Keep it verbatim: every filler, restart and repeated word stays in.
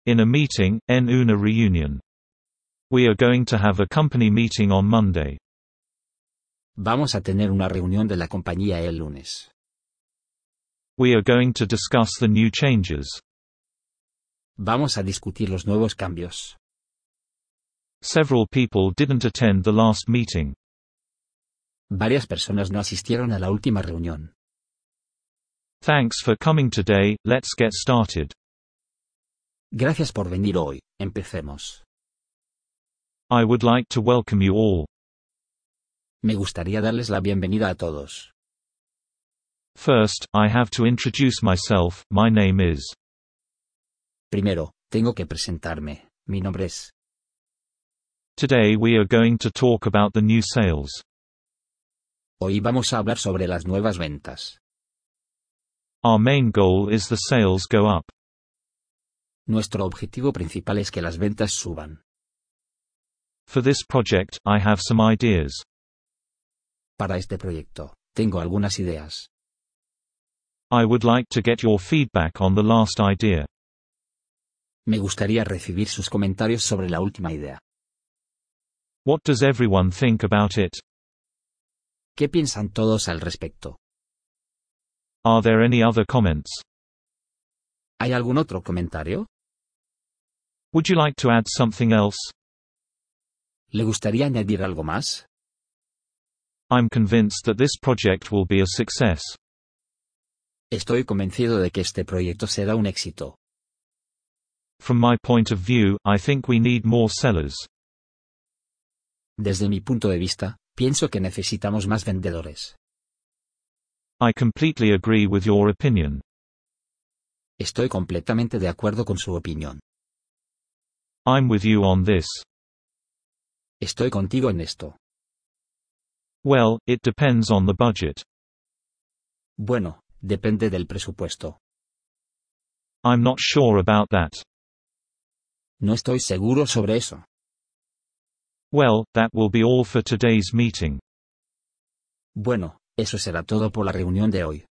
In a meeting, en una reunión. We are going to have a company meeting on Monday. Vamos a tener una reunión de la compañía el lunes. We are going to discuss the new changes. Vamos a discutir los nuevos cambios. Several people didn't attend the last meeting. Varias personas no asistieron a la última reunión. Thanks for coming today, let's get started. Gracias por venir hoy, empecemos. I would like to welcome you all. Me gustaría darles la bienvenida a todos. First, I have to introduce myself, my name is. Primero, tengo que presentarme, mi nombre es. Today we are going to talk about the new sales. Hoy vamos a hablar sobre las nuevas ventas. Our main goal is the sales go up. Nuestro objetivo principal es que las ventas suban. For this project, I have some ideas. Para este proyecto, tengo algunas ideas. I would like to get your feedback on the last idea. Me gustaría recibir sus comentarios sobre la última idea. What does everyone think about it? ¿Qué piensan todos al respecto? Are there any other comments? ¿Hay algún otro comentario? Would you like to add something else? ¿Le gustaría añadir algo más? I'm convinced that this project will be a success. Estoy convencido de que este proyecto será un éxito. From my point of view, I think we need more sellers. Desde mi punto de vista, pienso que necesitamos más vendedores. I completely agree with your opinion. Estoy completamente de acuerdo con su opinión. I'm with you on this. Estoy contigo en esto. Well, it depends on the budget. Bueno, depende del presupuesto. I'm not sure about that. No estoy seguro sobre eso. Well, that will be all for today's meeting. Bueno, eso será todo por la reunión de hoy.